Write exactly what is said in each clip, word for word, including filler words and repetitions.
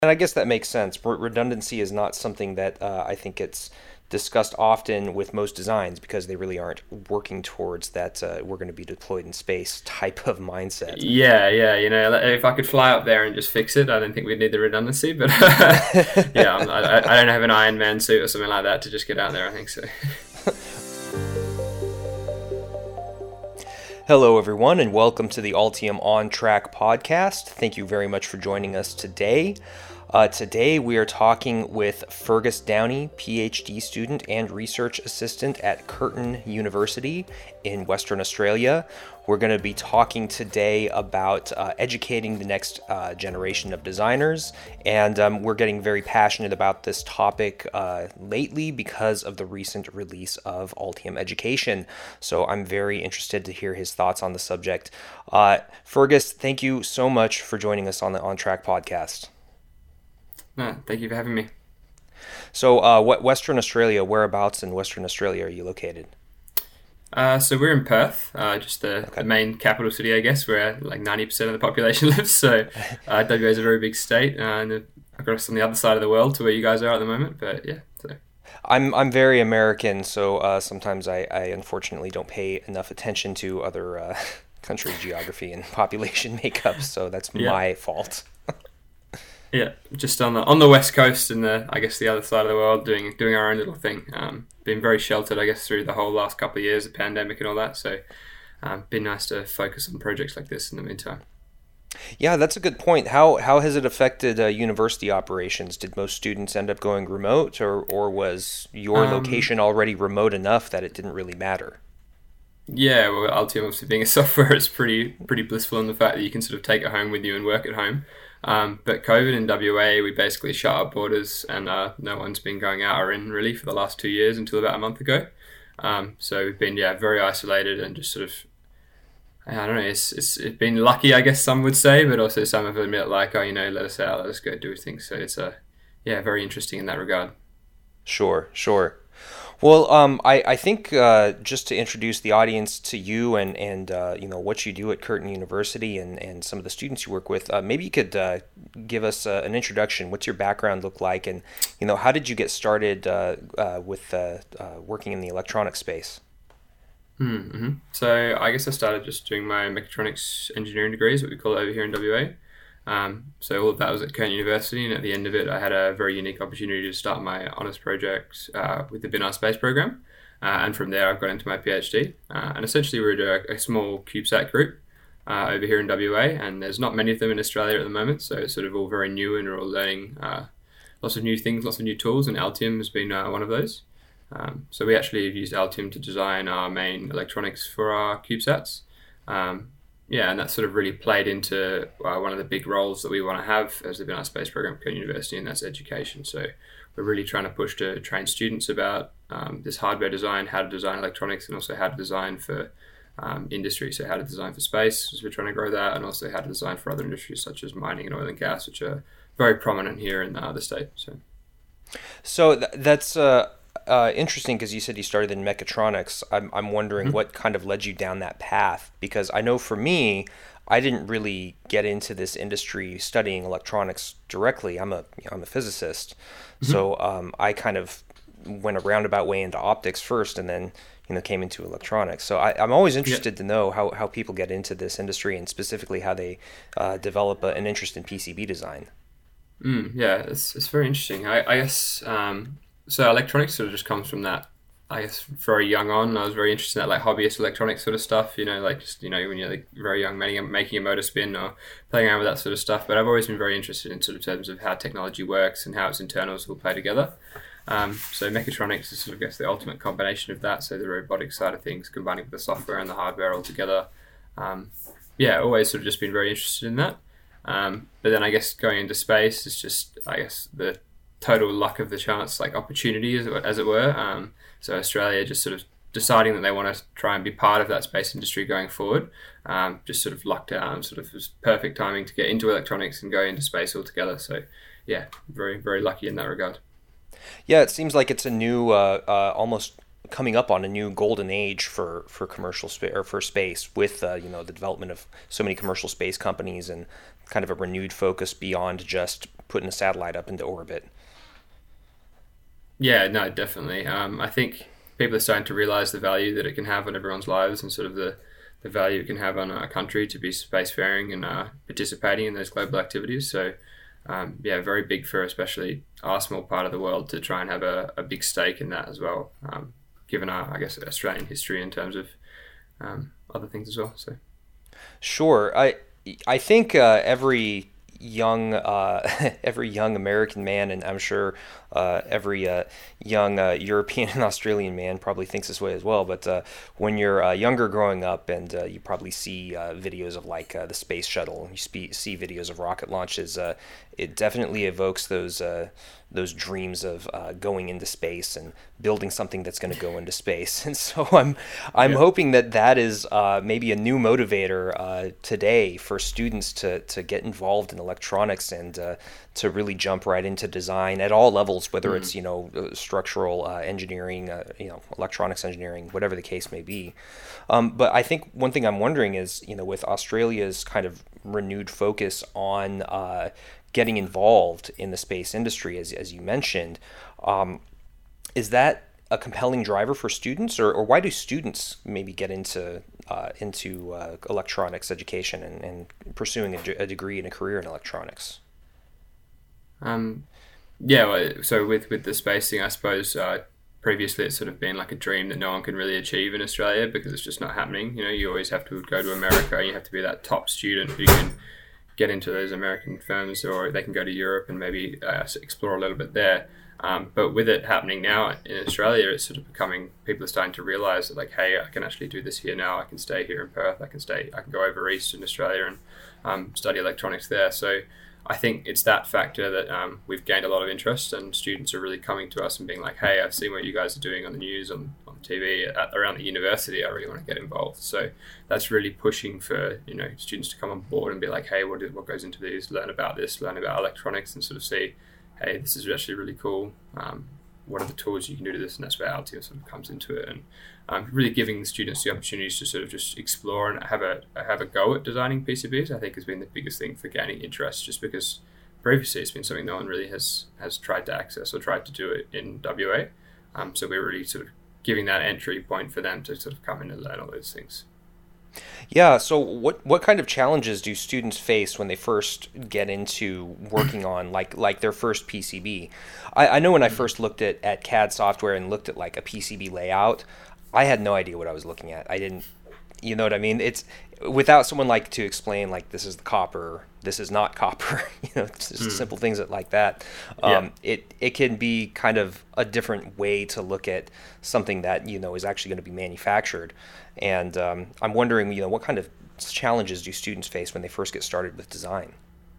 And I guess that makes sense. Re- Redundancy is not something that uh, I think it's discussed often with most designs because they really aren't working towards that uh, we're going to be deployed in space type of mindset. Yeah, yeah, you know, like, if I could fly up there and just fix it, I don't think we'd need the redundancy. But yeah, I'm, I, I don't have an Iron Man suit or something like that to just get out there. I think so. Hello, everyone, and welcome to the Altium On Track podcast. Thank you very much for joining us today. Uh, today, we are talking with Fergus Downey, PhD student and research assistant at Curtin University in Western Australia. We're going to be talking today about uh, educating the next uh, generation of designers, and um, we're getting very passionate about this topic uh, lately because of the recent release of Altium Education. So I'm very interested to hear his thoughts on the subject. Uh, Fergus, thank you so much for joining us on the On Track podcast. No, thank you for having me. So, uh, what Western Australia? Whereabouts in Western Australia are you located? Uh, so we're in Perth, uh, just the, Okay. the main capital city, I guess, where like ninety percent of the population lives. So uh, W A is a very big state, uh, and the, across on the other side of the world to where you guys are at the moment. But yeah, so. I'm I'm very American, so uh, sometimes I, I unfortunately don't pay enough attention to other uh, country geography and population makeup. So that's Yeah. my fault. Yeah, just on the on the west coast and the I guess the other side of the world, doing doing our own little thing. Um, been very sheltered, I guess, through the whole last couple of years, the pandemic and all that. So, um, been nice to focus on projects like this in the meantime. Yeah, that's a good point. How how has it affected uh, university operations? Did most students end up going remote, or or was your Um, location already remote enough that it didn't really matter? yeah, well, Altium obviously being a software is pretty pretty blissful in the fact that you can sort of take it home with you and work at home. Um, but COVID in W A, we basically shut our borders, and uh, no one's been going out or in really for the last two years until about a month ago. Um, so we've been yeah very isolated and just sort of I don't know. It's, it's it's been lucky, I guess some would say, but also some have admit like, oh, you know, let us out, let us go do things. So it's a yeah, very interesting in that regard. Sure, sure. Well, um, I, I think uh, just to introduce the audience to you and, and uh, you know what you do at Curtin University and, and some of the students you work with, uh, maybe you could uh, give us uh, an introduction. What's your background look like, and you know how did you get started uh, uh, with uh, uh, working in the electronic space? Mm-hmm. So I guess I started just doing my mechatronics engineering degrees, what we call it over here in W A. Um, so all of that was at Curtin University, and at the end of it, I had a very unique opportunity to start my honours project uh, with the B I N A R Space Program, uh, and from there I've got into my PhD. Uh, and essentially, we're a, a small CubeSat group uh, over here in W A, and there's not many of them in Australia at the moment, so it's sort of all very new, and we're all learning uh, lots of new things, lots of new tools, and Altium has been uh, one of those. Um, so we actually have used Altium to design our main electronics for our CubeSats. Um, Yeah, and that sort of really played into uh, one of the big roles that we want to have as the B I N A R Space Program at Curtin University, and that's education. So we're really trying to push to train students about um, this hardware design, how to design electronics, and also how to design for um, industry. So how to design for space, as we're trying to grow that, and also how to design for other industries such as mining and oil and gas, which are very prominent here in uh, the state. So. So th- that's uh, uh, interesting because you said you started in mechatronics. I'm I'm wondering Mhm. what kind of led you down that path because I know for me, I didn't really get into this industry studying electronics directly. I'm a you know, I'm a physicist, Mhm. so um, I kind of went a roundabout way into optics first, and then you know came into electronics. So I, I'm always Yeah. interested to know how, how people get into this industry and specifically how they uh, develop a, an interest in P C B design. Mm, yeah, it's it's very interesting. I, I guess um, so. Electronics sort of just comes from that. I guess very young on, I was very interested in that like hobbyist electronics sort of stuff. You know, like just you know when you're like very young, making a, making a motor spin or playing around with that sort of stuff. But I've always been very interested in sort of terms of how technology works and how its internals will play together. Um, so mechatronics is sort of I guess the ultimate combination of that. So the robotic side of things combining with the software and the hardware all together. Um, yeah, always sort of just been very interested in that. Um, but then I guess going into space is just, I guess, the total luck of the chance, like opportunity, as it, as it were. Um, so Australia just sort of deciding that they want to try and be part of that space industry going forward, um, just sort of lucked out and sort of was perfect timing to get into electronics and go into space altogether. So yeah, very, very lucky in that regard. Yeah, it seems like it's a new, uh, uh, almost coming up on a new golden age for for commercial space or for space with uh, you know the development of so many commercial space companies and kind of a renewed focus beyond just putting a satellite up into orbit. Yeah, no, definitely. Um, I think people are starting to realize the value that it can have on everyone's lives and sort of the, the value it can have on a country to be spacefaring and uh, participating in those global activities. So, um, yeah, very big for especially our small part of the world to try and have a, a big stake in that as well, um, given our, I guess, Australian history in terms of um, other things as well. So, Sure, I I think uh, every young uh, every young American man, and I'm sure uh, every uh, young uh, European and Australian man probably thinks this way as well. But uh, when you're uh, younger growing up, and uh, you probably see uh, videos of like uh, the space shuttle, you spe- see videos of rocket launches, uh, it definitely evokes those uh, those dreams of uh, going into space and building something that's going to go into space. And so I'm I'm yeah. hoping that that is uh, maybe a new motivator uh, today for students to to get involved in electronics and uh, to really jump right into design at all levels, whether mm. it's you know structural uh, engineering, uh, you know electronics engineering, whatever the case may be. Um, but I think one thing I'm wondering is, you know, with Australia's kind of renewed focus on uh, getting involved in the space industry, as as you mentioned, um, is that a compelling driver for students, or, or why do students maybe get into uh, into uh, electronics education and, and pursuing a, a degree and a career in electronics? Um, yeah, well, so with, with the space thing, I suppose uh, previously it's sort of been like a dream that no one can really achieve in Australia because it's just not happening. You know, you always have to go to America and you have to be that top student who can get into those American firms, or they can go to Europe and maybe uh, explore a little bit there. Um, but with it happening now in Australia, it's sort of becoming, people are starting to realise that like, hey, I can actually do this here now. I can stay here in Perth. I can stay, I can go over east in Australia and um, study electronics there. So I think it's that factor that um, we've gained a lot of interest, and students are really coming to us and being like, hey, I've seen what you guys are doing on the news, on, on T V, at, around the university. I really want to get involved. So that's really pushing for, you know, students to come on board and be like, hey, what, is, what goes into these? Learn about this, learn about electronics, and sort of see, hey, this is actually really cool. Um, what are the tools you can do to this? And that's where Altium sort of comes into it. And um, really giving the students the opportunities to sort of just explore and have a have a go at designing P C Bs, I think has been the biggest thing for gaining interest, just because previously it's been something no one really has, has tried to access or tried to do it in W A. Um, so we're really sort of giving that entry point for them to sort of come in and learn all those things. Yeah, so what what kind of challenges do students face when they first get into working on like like their first P C B? I, I know when I first looked at, at C A D software and looked at like a P C B layout, I had no idea what I was looking at. I didn't, you know what I mean? It's without someone like to explain like this is the copper, this is not copper, you know, it's just mm. simple things like that. Um, yeah. It it can be kind of a different way to look at something that, you know, is actually going to be manufactured. And um, I'm wondering, you know, what kind of challenges do students face when they first get started with design?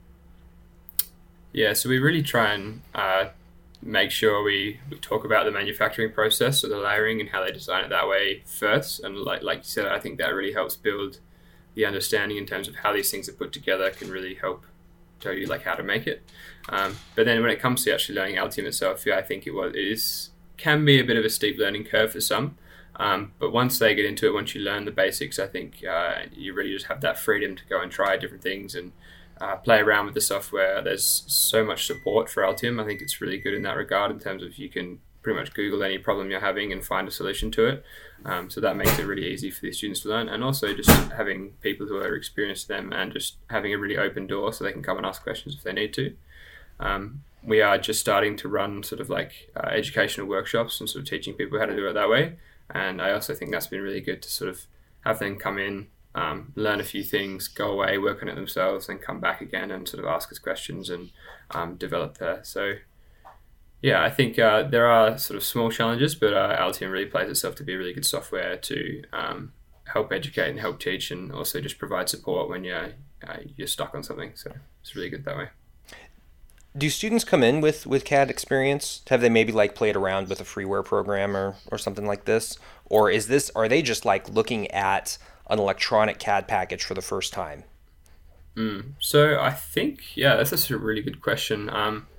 Yeah, so we really try and uh, make sure we, we talk about the manufacturing process, so the layering and how they design it that way first. And like like you said, I think that really helps build the understanding in terms of how these things are put together, can really help tell you like how to make it. Um, but then when it comes to actually learning Altium itself, yeah, I think it was it is can be a bit of a steep learning curve for some. Um, but once they get into it, once you learn the basics, I think uh, you really just have that freedom to go and try different things and uh, play around with the software. There's so much support for Altium. I think it's really good in that regard in terms of you can pretty much Google any problem you're having and find a solution to it. Um, so that makes it really easy for the students to learn. And also just having people who are experienced to them and just having a really open door so they can come and ask questions if they need to. Um, we are just starting to run sort of like uh, educational workshops and sort of teaching people how to do it that way. And I also think that's been really good to sort of have them come in, um, learn a few things, go away, work on it themselves, and come back again and sort of ask us questions and um, develop there. So, yeah, I think uh, there are sort of small challenges, but uh, Altium really plays itself to be really good software to um, help educate and help teach, and also just provide support when you're, uh, you're stuck on something. So it's really good that way. Do students come in with, with C A D experience? Have they maybe like played around with a freeware program or, or something like this? Or is this, are they just like looking at an electronic C A D package for the first time? Mm. So I think, yeah, that's a really good question. Um,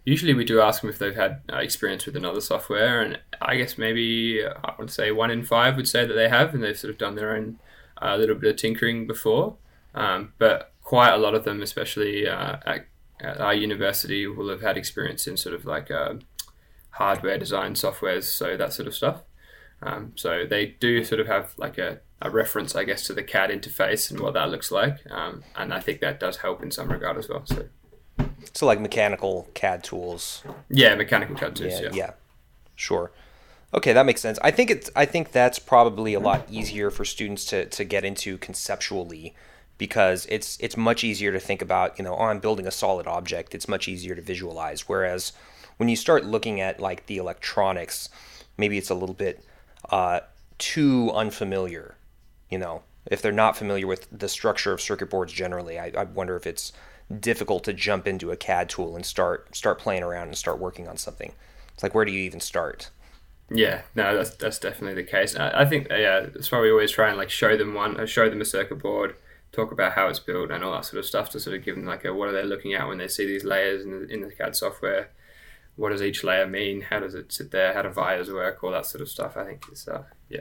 usually we do ask them if they've had uh, experience with another software, and I guess maybe uh, I would say one in five would say that they have, and they've sort of done their own uh, little bit of tinkering before. Um, but quite a lot of them, especially uh, at, at our university, will have had experience in sort of like uh, hardware design softwares, so that sort of stuff. Um, so they do sort of have like a, a reference, I guess, to the C A D interface and what that looks like, um, and I think that does help in some regard as well. So. So like mechanical C A D tools. Yeah, mechanical C A D tools. Yeah, yeah. yeah, sure. Okay, that makes sense. I think it's. I think that's probably a lot easier for students to, to get into conceptually, because it's it's much easier to think about. You know, oh, I'm building a solid object. It's much easier to visualize. Whereas when you start looking at like the electronics, maybe it's a little bit uh, too unfamiliar. You know, if they're not familiar with the structure of circuit boards generally, I, I wonder if it's difficult to jump into a C A D tool and start start playing around and start working on something. It's like, where do you even start? Yeah, no, that's that's definitely the case. I, I think yeah, that's why we always try and like show them one, show them a circuit board, talk about how it's built and all that sort of stuff to sort of give them like a what are they looking at when they see these layers in the, in the C A D software. What does each layer mean? How does it sit there? How do vias work? All that sort of stuff. I think is uh, yeah.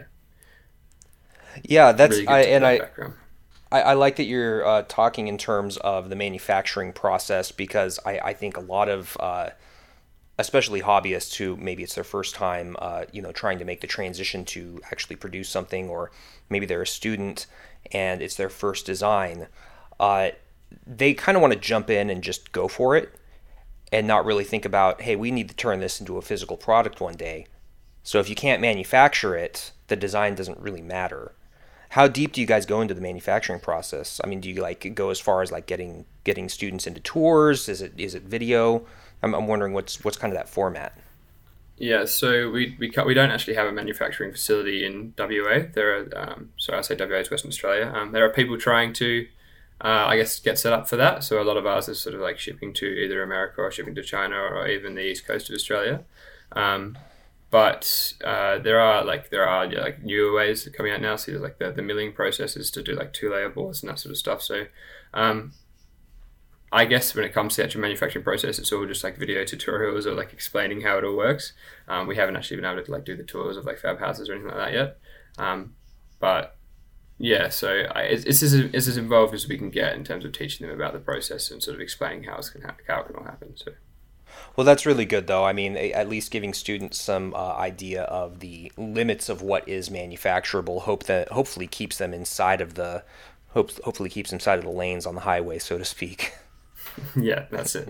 Yeah, that's really I and I. Background. I, I like that you're uh, talking in terms of the manufacturing process, because I, I think a lot of, uh, especially hobbyists who maybe it's their first time, uh, you know, trying to make the transition to actually produce something, or maybe they're a student and it's their first design, uh, they kind of want to jump in and just go for it and not really think about, hey, we need to turn this into a physical product one day. So if you can't manufacture it, the design doesn't really matter. How deep do you guys go into the manufacturing process? I mean, do you like go as far as like getting getting students into tours? Is it is it video? I'm, I'm wondering what's what's kind of that format. Yeah, so we we we don't actually have a manufacturing facility in W A. There are um, so I say W A is Western Australia. Um, there are people trying to, uh, I guess, get set up for that. So a lot of ours is sort of like shipping to either America or shipping to China or even the east coast of Australia. Um, But uh, there are like there are yeah, like newer ways coming out now. So there's like the, the milling processes to do like two layer boards and that sort of stuff. So um, I guess when it comes to the actual manufacturing process, it's all just like video tutorials or like explaining how it all works. Um, we haven't actually been able to like do the tours of like fab houses or anything like that yet. Um, but yeah, so I, it's, it's, as, it's as involved as we can get in terms of teaching them about the process and sort of explaining how it's can ha- how it can all happen. So. Well, that's really good, though. I mean, at least giving students some uh, idea of the limits of what is manufacturable. Hope that hopefully keeps them inside of the, hope, hopefully keeps them inside of the lanes on the highway, so to speak. Yeah, that's it.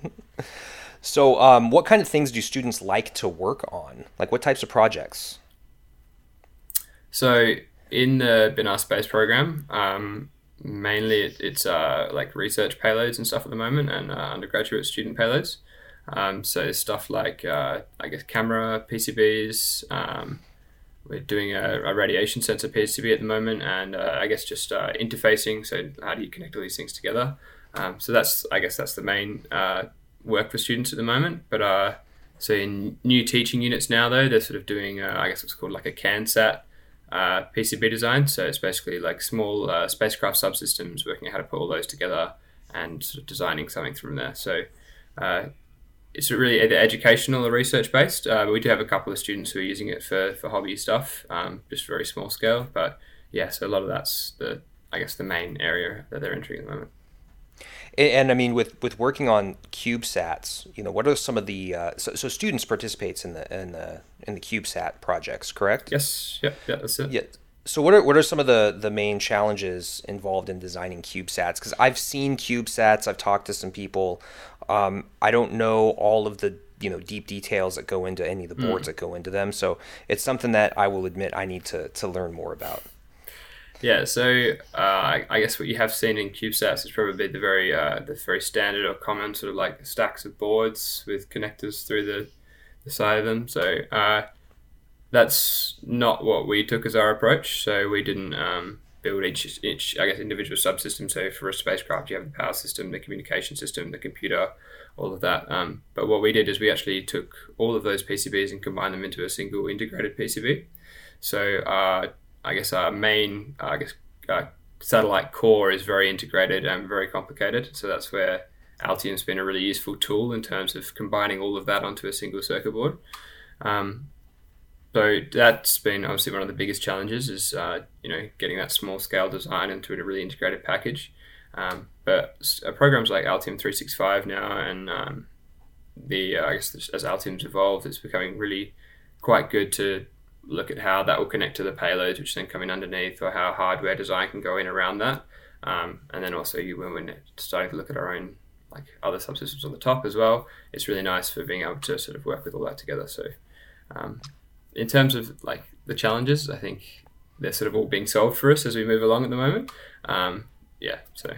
So, um, what kind of things do students like to work on? Like, what types of projects? So, in the B I N A R space program, um, mainly it, it's uh, like research payloads and stuff at the moment, and uh, undergraduate student payloads. Um, so stuff like, uh, I guess, camera P C Bs. Um, we're doing a, a radiation sensor P C B at the moment, and uh, I guess just uh, interfacing. So how do you connect all these things together? Um, so that's, I guess, that's the main uh, work for students at the moment. But uh, so in new teaching units now, though, they're sort of doing, uh, I guess, what's called like a CANSAT uh, P C B design. So it's basically like small uh, spacecraft subsystems, working out how to put all those together and sort of designing something from there. So uh, it's really either educational or research based. Uh, but we do have a couple of students who are using it for, for hobby stuff, um, just very small scale. But yeah, so a lot of that's the, I guess, the main area that they're entering at the moment. And, and I mean, with, with working on CubeSats, you know, what are some of the uh, so, so students participates in the in the in the CubeSat projects, correct? Yes. Yeah. Yeah. That's it. Yeah. So what are what are some of the, the main challenges involved in designing CubeSats? Because I've seen CubeSats, I've talked to some people. Um, I don't know all of the you know deep details that go into any of the boards mm. that go into them. So it's something that I will admit I need to to learn more about. Yeah. So uh, I, I guess what you have seen in CubeSats is probably the very uh, the very standard or common sort of like stacks of boards with connectors through the, the side of them. So uh, that's not what we took as our approach. So we didn't um, build each, each, I guess, individual subsystem. So for a spacecraft, you have the power system, the communication system, the computer, all of that. Um, but what we did is we actually took all of those P C Bs and combined them into a single integrated P C B. So uh, I guess our main, uh, I guess, uh, satellite core is very integrated and very complicated. So that's where Altium's been a really useful tool in terms of combining all of that onto a single circuit board. Um, so that's been obviously one of the biggest challenges is, uh, you know, getting that small scale design into a really integrated package. Um, but uh, programs like Altium three sixty-five now and um, the, uh, I guess as Altium's evolved, it's becoming really quite good to look at how that will connect to the payloads, which then come in underneath, or how hardware design can go in around that. Um, and then also you, when we're starting to look at our own like other subsystems on the top as well, it's really nice for being able to sort of work with all that together. So um, in terms of like the challenges, I think they're sort of all being solved for us as we move along at the moment. Um, yeah, so.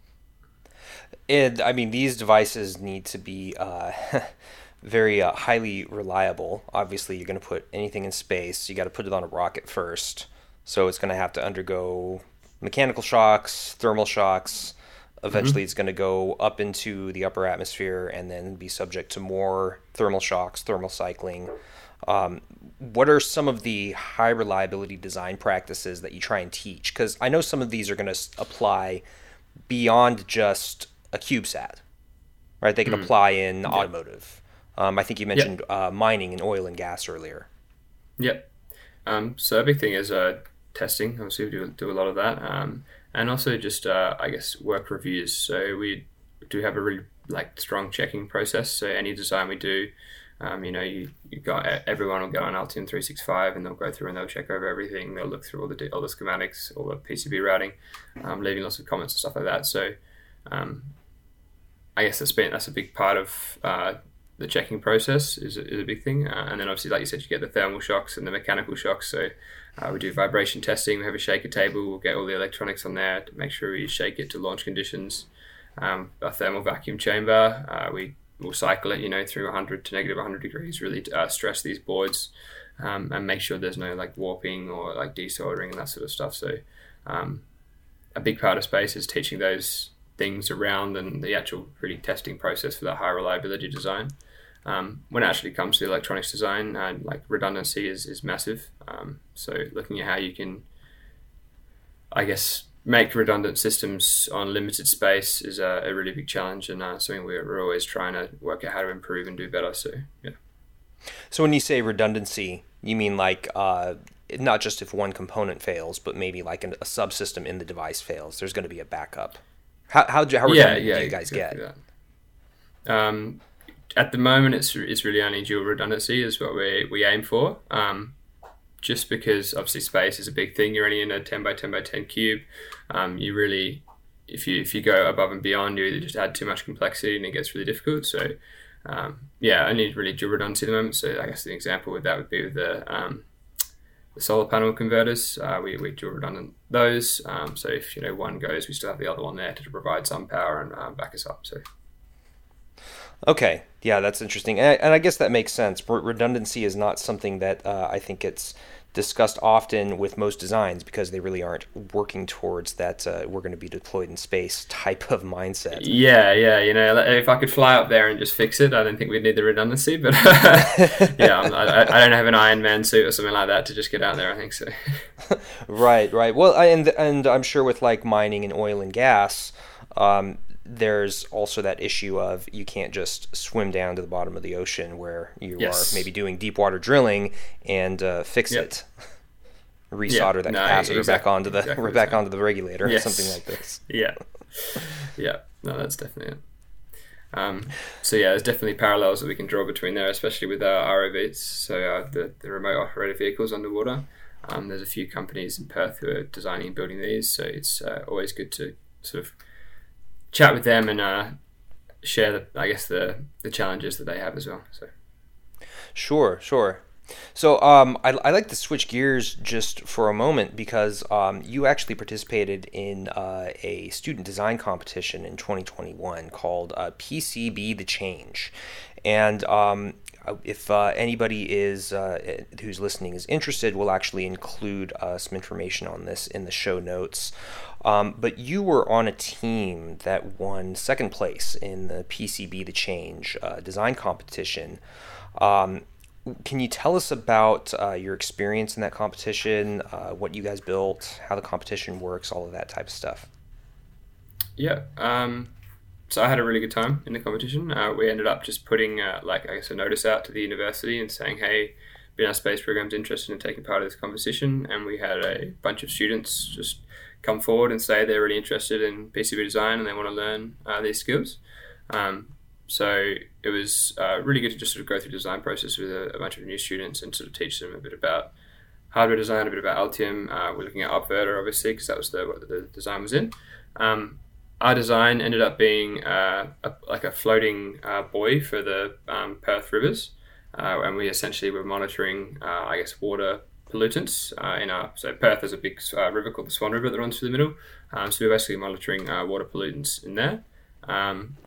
And I mean, these devices need to be uh, very uh, highly reliable. Obviously, you're going to put anything in space, you got to put it on a rocket first. So it's going to have to undergo mechanical shocks, thermal shocks. Eventually, mm-hmm. it's going to go up into the upper atmosphere and then be subject to more thermal shocks, thermal cycling. Um, what are some of the high reliability design practices that you try and teach? Because I know some of these are going to apply beyond just a CubeSat, right? They can mm-hmm. apply in yep. automotive. Um, I think you mentioned yep. uh, mining and oil and gas earlier. Yep. Um, so a big thing is uh, testing. Obviously, we do, do a lot of that. Um, and also just, uh, I guess, work reviews. So we do have a really like strong checking process. So any design we do, um, you know, you, you got everyone will go on Altium three sixty-five and they'll go through and they'll check over everything. They'll look through all the all the schematics, all the P C B routing, um, leaving lots of comments and stuff like that. So um, I guess that's been that's a big part of uh, the checking process is a, is a big thing. Uh, and then obviously, like you said, you get the thermal shocks and the mechanical shocks. So uh, we do vibration testing. We have a shaker table. We'll get all the electronics on there to make sure we shake it to launch conditions. Um, a thermal vacuum chamber. Uh, we will cycle it, you know, through one hundred to negative one hundred degrees. Really uh, stress these boards um, and make sure there's no like warping or like desoldering and that sort of stuff. So um, a big part of space is teaching those things around and the actual really testing process for that high reliability design. Um, when it actually comes to the electronics design, uh, like redundancy is, is massive. Um, so looking at how you can, I guess, make redundant systems on limited space is a, a really big challenge and uh, something we're, we're always trying to work out how to improve and do better. So, yeah. So when you say redundancy, you mean like uh, not just if one component fails, but maybe like an, a subsystem in the device fails, there's going to be a backup. How how, do, how redundant yeah, yeah, do you guys exactly get? That. Um, at the moment, it's it's really only dual redundancy is what we we aim for. Um, just because obviously space is a big thing. You're only in a ten by ten by ten cube. Um, you really, if you if you go above and beyond, you just add too much complexity and it gets really difficult. So um, yeah, only really dual redundancy at the moment. So I guess the example with that would be with the um, the solar panel converters. Uh, we we dual redundant those. Um, so if you know one goes, we still have the other one there to provide some power and um, back us up. So. Okay, yeah, that's interesting, and I, and I guess that makes sense. Redundancy is not something that uh, I think it's discussed often with most designs because they really aren't working towards that uh, we're going to be deployed in space type of mindset. Yeah, yeah, you know, if I could fly up there and just fix it, I don't think we'd need the redundancy, but yeah, I, I don't have an Iron Man suit or something like that to just get out there, I think so. Right, right. Well, I, and and I'm sure with like mining and oil and gas, um, there's also that issue of you can't just swim down to the bottom of the ocean where you yes. are maybe doing deep water drilling and uh, fix yep. it, resolder yeah. that no, capacitor exactly. back onto the exactly back onto the regulator yes. or something like this. Yeah, yeah, no, that's definitely it. Um, so yeah, there's definitely parallels that we can draw between there, especially with our R O Vs, so uh, the the remote operated vehicles underwater. Um, there's a few companies in Perth who are designing and building these, so it's uh, always good to sort of chat with them and uh, share the, I guess the the challenges that they have as well. So, sure, sure. So um, I I like to switch gears just for a moment because um, you actually participated in uh, a student design competition in twenty twenty-one called uh, P C B The Change, and um, if uh, anybody is uh, who's listening is interested, we'll actually include uh, some information on this in the show notes. Um, but you were on a team that won second place in the P C B The Change uh, design competition. Um, can you tell us about uh, your experience in that competition, uh, what you guys built, how the competition works, all of that type of stuff? Yeah. Um, so I had a really good time in the competition. Uh, we ended up just putting uh, like I guess a notice out to the university and saying, hey, B N R Space Program's interested in taking part of this competition, and we had a bunch of students just come forward and say they're really interested in P C B design and they want to learn uh, these skills. Um, so it was uh, really good to just sort of go through the design process with a, a bunch of new students and sort of teach them a bit about hardware design, a bit about Altium. Uh, we're looking at Upverter, obviously, because that was the what the design was in. Um, our design ended up being uh, a, like a floating uh, buoy for the um, Perth rivers, uh, and we essentially were monitoring, uh, I guess, water pollutants uh, in our. So Perth is a big uh, river called the Swan River that runs through the middle. Um, so we're basically monitoring uh, water pollutants in there. Um,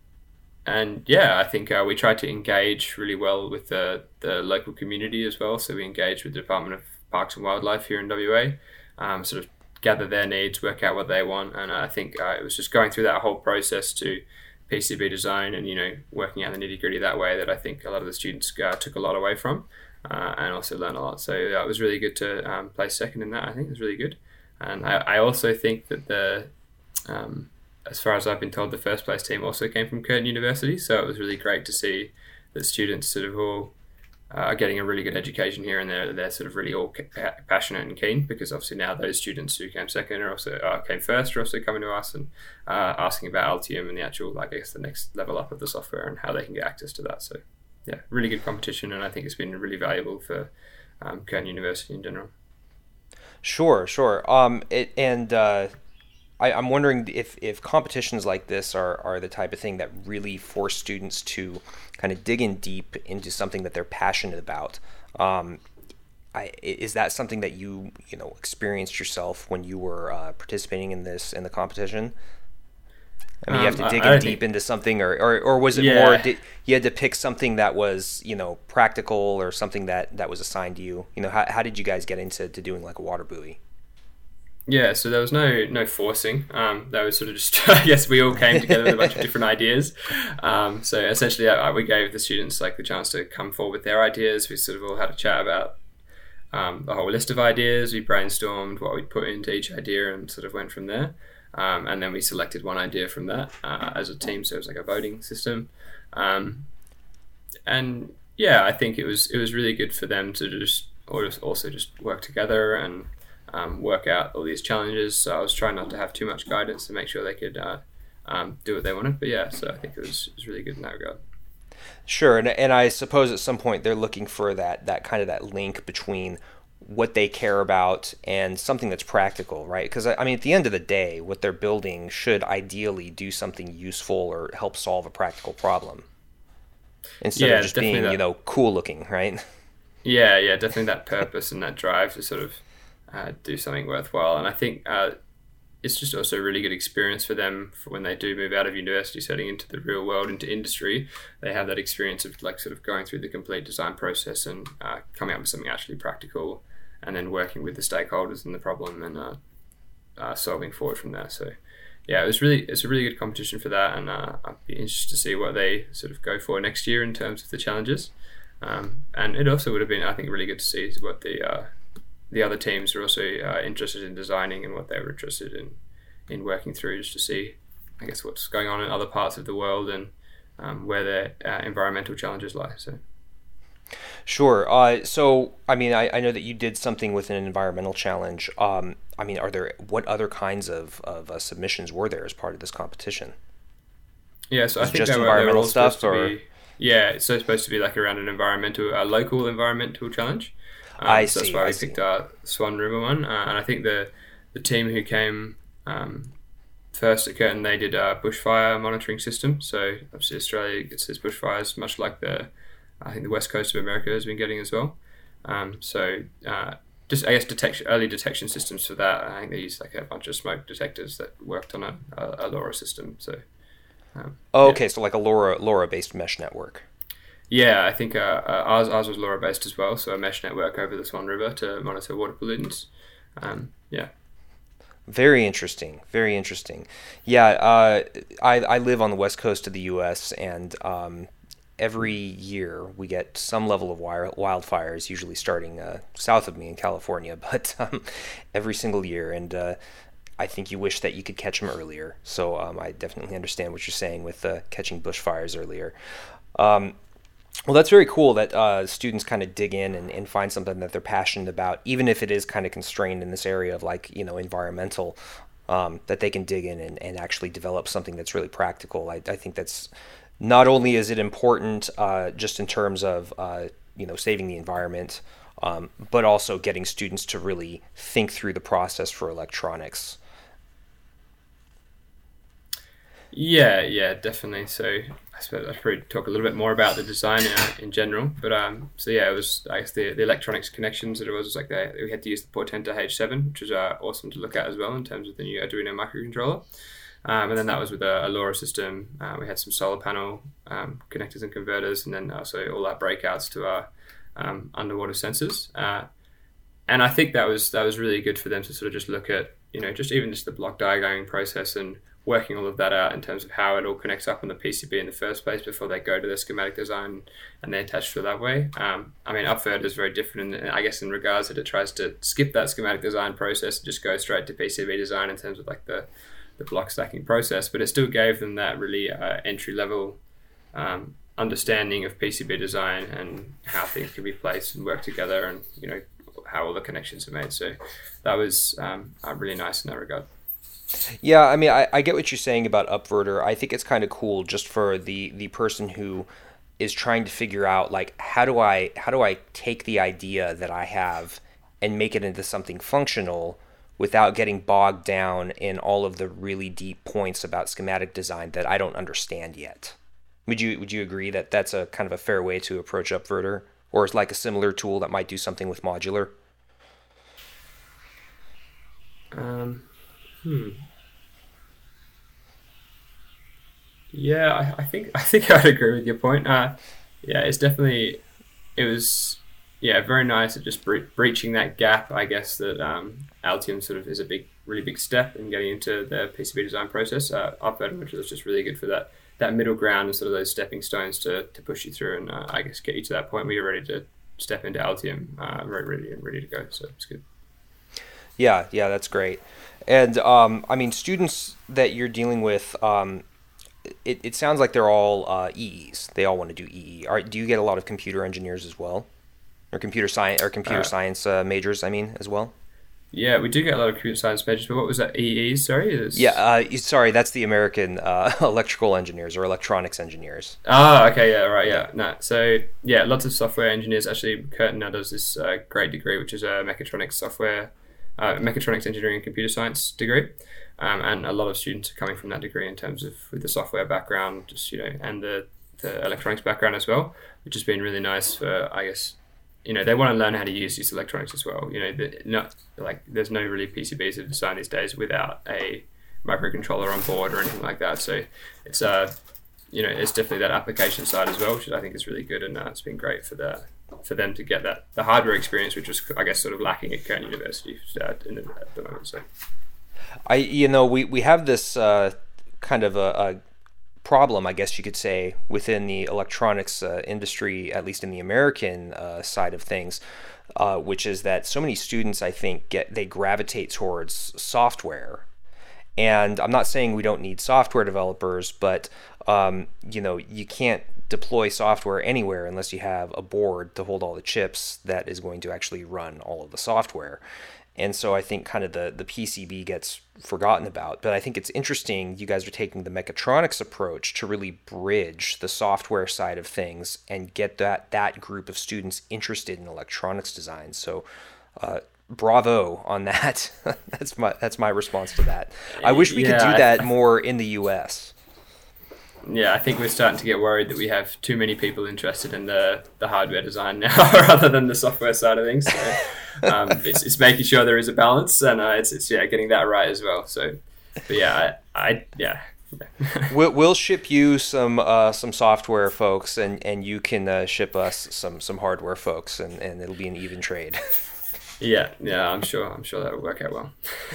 And yeah, I think uh, we tried to engage really well with the, the local community as well. So we engaged with the Department of Parks and Wildlife here in W A, um, sort of gather their needs, work out what they want. And I think uh, it was just going through that whole process to P C B design and, you know, working out the nitty gritty that way that I think a lot of the students uh, took a lot away from uh, and also learned a lot. So yeah, it was really good to um, place second in that. I think it was really good. And I, I also think that the... Um, as far as I've been told, the first place team also came from Curtin University, so it was really great to see that students sort of all uh, are getting a really good education here, and they're they're sort of really all ca- passionate and keen, because obviously now those students who came second or also uh, came first are also coming to us and uh, asking about Altium and the actual, like I guess, the next level up of the software and how they can get access to that. So yeah, really good competition, and I think it's been really valuable for um, Curtin University in general. Sure, sure. Um, it, and uh, I, I'm wondering if, if competitions like this are, are the type of thing that really force students to kind of dig in deep into something that they're passionate about. Um, I, is that something that you you know experienced yourself when you were uh, participating in this in the competition? I mean, you have to dig um, in deep think... into something, or, or, or was it yeah. more did, you had to pick something that was you know practical or something that, that was assigned to you? You know, how how did you guys get into to doing like a water buoy? Yeah, so there was no no forcing. Um, that was sort of just, I guess we all came together with a bunch of different ideas. Um, so essentially, uh, we gave the students like the chance to come forward with their ideas. We sort of all had a chat about um, a whole list of ideas. We brainstormed what we'd put into each idea and sort of went from there. Um, and then we selected one idea from that uh, as a team. So it was like a voting system. Um, and yeah, I think it was it was really good for them to just or just also just work together and Um, work out all these challenges. So I was trying not to have too much guidance to make sure they could uh, um, do what they wanted. But yeah, so I think it was it was really good in that regard. Sure, and and I suppose at some point they're looking for that that kind of that link between what they care about and something that's practical, right? Because I mean, at the end of the day, what they're building should ideally do something useful or help solve a practical problem, instead yeah, of just being that. you know cool looking, right? Yeah, yeah, definitely that purpose and that drive to sort of Uh, do something worthwhile. And I think uh, it's just also a really good experience for them for when they do move out of university setting into the real world, into industry. They have that experience of like sort of going through the complete design process and uh, coming up with something actually practical, and then working with the stakeholders and the problem and uh, uh, solving forward from there. So yeah, it was really it's a really good competition for that, and uh, I'd be interested to see what they sort of go for next year in terms of the challenges. Um, and it also would have been, I think, really good to see what the uh, the other teams are also uh, interested in designing and what they were interested in in working through, just to see, I guess, what's going on in other parts of the world and um, where their uh, environmental challenges lie. So, sure. Uh, so, I mean, I, I know that you did something with an environmental challenge. Um, I mean, are there what other kinds of of uh, submissions were there as part of this competition? Yeah, so I think just they were, environmental they were all stuff, or be, yeah, it's so supposed to be like around an environmental, a local environmental challenge. Um, I so see. that's why I we see. picked our Swan River one, uh, and I think the the team who came um, first at Curtin, they did a bushfire monitoring system. So obviously Australia gets its bushfires, much like the I think the west coast of America has been getting as well. Um, so uh, just I guess detection, early detection systems for that. I think they used like a bunch of smoke detectors that worked on a, a, a LoRa system. So um, oh, yeah. okay, so like a LoRa LoRa based mesh network. Yeah, I think uh, uh, ours ours was LoRa based as well, so a mesh network over the Swan River to monitor water pollutants. Um, yeah. Very interesting. Very interesting. Yeah, uh, I I live on the west coast of the U S, and um, every year we get some level of wire, wildfires, usually starting uh, south of me in California, but um, every single year. And uh, I think you wish that you could catch them earlier. So um, I definitely understand what you're saying with uh, catching bushfires earlier. Um, well, that's very cool that uh, students kind of dig in and, and find something that they're passionate about, even if it is kind of constrained in this area of like, you know, environmental, um, that they can dig in and, and actually develop something that's really practical. I, I think that's not only is it important uh, just in terms of, uh, you know, saving the environment, um, but also getting students to really think through the process for electronics. Yeah, yeah, definitely. So I suppose I'd probably talk a little bit more about the design in, in general. But um, so yeah, it was I guess the, the electronics connections that it was, was like they, we had to use the Portenta H seven, which was uh, awesome to look at as well in terms of the new Arduino microcontroller. Um, and then that was with a, a LoRa system. Uh, we had some solar panel um, connectors and converters, and then also all our breakouts to our um, underwater sensors. Uh, and I think that was that was really good for them to sort of just look at, you know, just even just the block diagramming process and working all of that out in terms of how it all connects up on the P C B in the first place before they go to the schematic design and they attach to it that way. Um, I mean, UpVert is very different, in, I guess, in regards that it tries to skip that schematic design process and just go straight to P C B design in terms of like the, the block stacking process, but it still gave them that really uh, entry-level um, understanding of P C B design and how things can be placed and work together and, you know, how all the connections are made. So that was um, uh, really nice in that regard. Yeah, I mean, I, I get what you're saying about UpVerter. I think it's kind of cool just for the, the person who is trying to figure out, like, how do I how do I take the idea that I have and make it into something functional without getting bogged down in all of the really deep points about schematic design that I don't understand yet. Would you would you agree that that's a kind of a fair way to approach UpVerter, or is like a similar tool that might do something with modular? Um. Hmm. Yeah, I, I think I think I'd agree with your point. Uh, yeah, it's definitely it was yeah very nice at just bre- breaching that gap. I guess that um, Altium sort of is a big, really big step in getting into the P C B design process. Uh, UpVert, which was just really good for that that middle ground and sort of those stepping stones to to push you through and uh, I guess get you to that point where you're ready to step into Altium, uh, very ready and ready to go. So it's good. Yeah, yeah, that's great. And um, I mean, students that you're dealing with, um, it, it sounds like they're all uh, E Es. They all want to do E E. Are, do you get a lot of computer engineers as well, or computer science or computer uh, science uh, majors? I mean, as well. Yeah, we do get a lot of computer science majors. But what was that? E Es? Sorry. Is... Yeah. Uh, sorry, that's the American uh, electrical engineers or electronics engineers. Ah, okay. Yeah. Right. Yeah. No. So yeah, lots of software engineers. Actually, Curtin now does this uh, great degree, which is a mechatronics software. Uh, mechatronics engineering and computer science degree, um, and a lot of students are coming from that degree in terms of with the software background, just you know, and the, the electronics background as well, which has been really nice for I guess, you know, they want to learn how to use these electronics as well. You know, the, not like there's no really P C Bs that are designed these days without a microcontroller on board or anything like that. So it's uh, you know, it's definitely that application side as well, which I think is really good, and uh, it's been great for the. for them to get that the hardware experience, which was I guess sort of lacking at Curtin University uh, in the, at the moment. So, I you know we we have this uh, kind of a, a problem, I guess you could say, within the electronics uh, industry, at least in the American uh, side of things, uh, which is that so many students I think get they gravitate towards software. And I'm not saying we don't need software developers, but um, you know you can't deploy software anywhere unless you have a board to hold all the chips that is going to actually run all of the software. And so I think kind of the, the P C B gets forgotten about. But I think it's interesting you guys are taking the mechatronics approach to really bridge the software side of things and get that, that group of students interested in electronics design. So uh, bravo on that. that's my that's my response to that. I wish we yeah, could do that more in the U S. Yeah, I think we're starting to get worried that we have too many people interested in the, the hardware design now rather than the software side of things. So um, it's, it's making sure there is a balance, and uh, it's, it's yeah getting that right as well. So, but yeah, I, I yeah. we'll, we'll ship you some uh, some software folks, and, and you can uh, ship us some, some hardware folks, and, and it'll be an even trade. yeah, yeah, I'm sure I'm sure that'll work out well.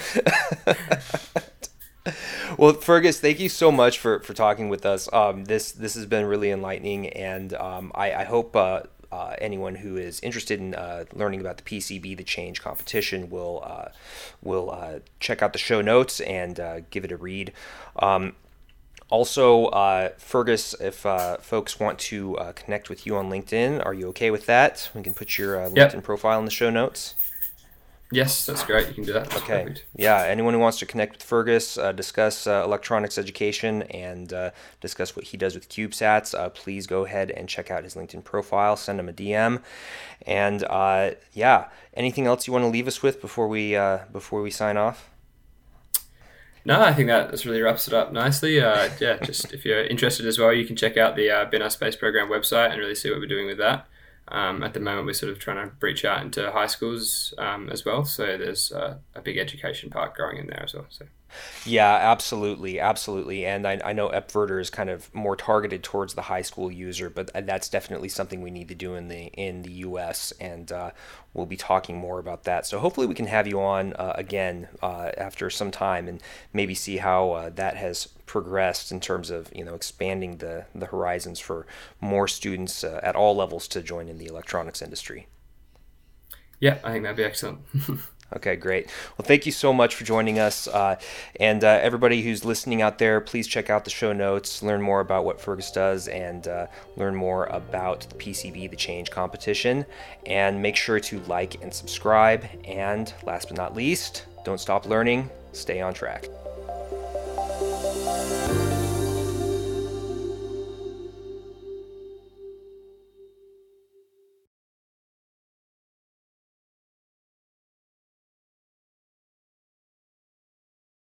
Well, Fergus, thank you so much for, for talking with us. Um, this this has been really enlightening, and um, I, I hope uh, uh, anyone who is interested in uh, learning about the P C B the Change competition will uh, will uh, check out the show notes and uh, give it a read. Um, also, uh, Fergus, if uh, folks want to uh, connect with you on LinkedIn, are you okay with that? We can put your uh, LinkedIn yep. profile in the show notes. Yes, that's great. You can do that. That's okay. Perfect. Yeah. Anyone who wants to connect with Fergus, uh, discuss uh, electronics education, and uh, discuss what he does with CubeSats, uh, please go ahead and check out his LinkedIn profile. Send him a D M. And uh, yeah, anything else you want to leave us with before we uh, before we sign off? No, I think that really wraps it up nicely. Uh, yeah, just if you're interested as well, you can check out the uh, B N R Space Program website and really see what we're doing with that. Um, at the moment, we're sort of trying to reach out into high schools um, as well. So there's uh, a big education part growing in there as well. So. Yeah, absolutely, absolutely. And I, I know EPVerter is kind of more targeted towards the high school user, but that's definitely something we need to do in the in the U S, and uh, we'll be talking more about that. So hopefully we can have you on uh, again uh, after some time and maybe see how uh, that has progressed in terms of, you know, expanding the, the horizons for more students uh, at all levels to join in the electronics industry. Yeah, I think that'd be excellent. Okay, great. Well, thank you so much for joining us. Uh, and uh, everybody who's listening out there, please check out the show notes, learn more about what Fergus does, and uh, learn more about the P C B the Change competition. And make sure to like and subscribe. And last but not least, don't stop learning, stay on track.